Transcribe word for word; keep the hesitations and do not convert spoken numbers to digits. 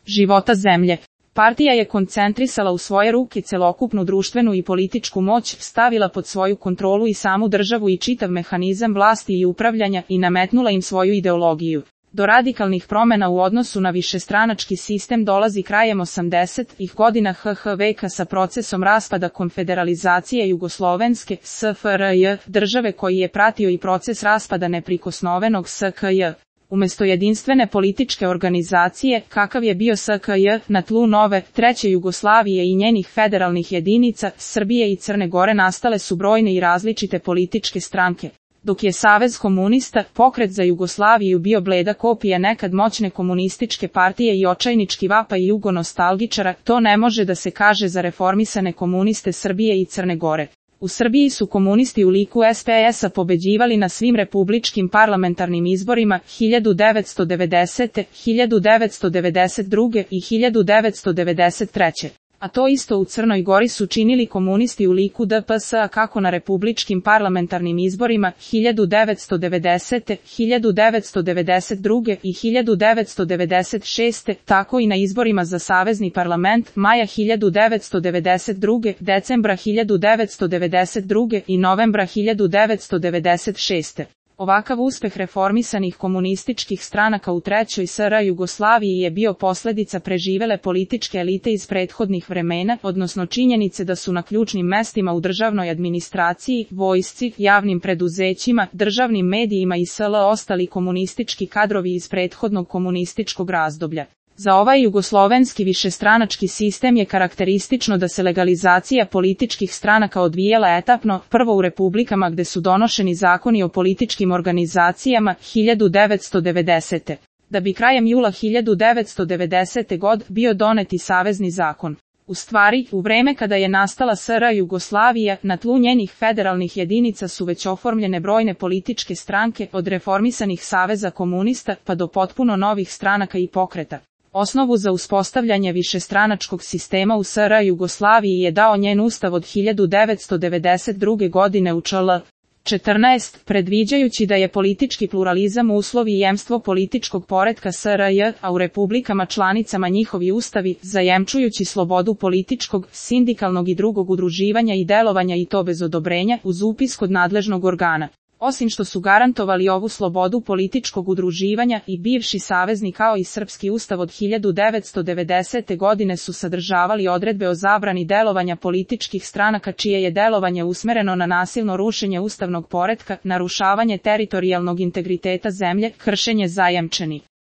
života zemlje. Partija je koncentrisala u svoje ruke celokupnu društvenu i političku moć, stavila pod svoju kontrolu i samu državu i čitav mehanizam vlasti i upravljanja i nametnula im svoju ideologiju. Do radikalnih promjena u odnosu na višestranački sistem dolazi krajem osamdesetih godina H H veka sa procesom raspada konfederalizacije Jugoslovenske S F R J države koji je pratio i proces raspada neprikosnovenog S K J. Umesto jedinstvene političke organizacije, kakav je bio S K J, na tlu nove, treće Jugoslavije i njenih federalnih jedinica, Srbije i Crne Gore nastale su brojne i različite političke stranke. Dok je Savez komunista, pokret za Jugoslaviju bio bleda kopija nekad moćne komunističke partije i očajnički vapaj jugonostalgičara, to ne može da se kaže za reformisane komuniste Srbije i Crne Gore. U Srbiji su komunisti u liku S P S-a pobeđivali na svim republičkim parlamentarnim izborima hiljadu devetsto devedesete, hiljadu devetsto devedeset druge i hiljadu devetsto devedeset treće. A to isto u Crnoj Gori su činili komunisti u liku D P S-a kako na republičkim parlamentarnim izborima hiljadu devetsto devedesete, hiljadu devetsto devedeset druge i hiljadu devetsto devedeset šeste, tako i na izborima za savezni parlament maja hiljadu devetsto devedeset druge, decembra hiljadu devetsto devedeset druge i novembra hiljadu devetsto devedeset šeste. Ovakav uspeh reformisanih komunističkih stranaka u trećoj S R Jugoslaviji je bio posljedica preživele političke elite iz prethodnih vremena, odnosno činjenice da su na ključnim mestima u državnoj administraciji, vojsci, javnim preduzećima, državnim medijima i sl. Ostali komunistički kadrovi iz prethodnog komunističkog razdoblja. Za ovaj jugoslovenski višestranački sistem je karakteristično da se legalizacija političkih stranaka odvijala etapno, prvo u republikama gde su donošeni zakoni o političkim organizacijama hiljadu devetsto devedesete. Da bi krajem jula hiljadu devetsto devedesete. god bio doneti savezni zakon. U stvari, u vreme kada je nastala S R Jugoslavija, na tlu njenih federalnih jedinica su već oformljene brojne političke stranke, od reformisanih saveza komunista pa do potpuno novih stranaka i pokreta. Osnovu za uspostavljanje višestranačkog sistema u S R Jugoslaviji je dao njen ustav od hiljadu devetsto devedeset druge. godine u čl. četrnaest, predviđajući da je politički pluralizam uslov i jemstvo političkog poretka S R J, a u republikama članicama njihovi ustavi, zajemčujući slobodu političkog, sindikalnog i drugog udruživanja i delovanja i to bez odobrenja, uz upis kod nadležnog organa. Osim što su garantovali ovu slobodu političkog udruživanja, i bivši savezni kao i srpski ustav od hiljadu devetsto devedesete. godine su sadržavali odredbe o zabrani delovanja političkih stranaka čije je delovanje usmereno na nasilno rušenje ustavnog poretka, narušavanje teritorijalnog integriteta zemlje, kršenje zajamčenih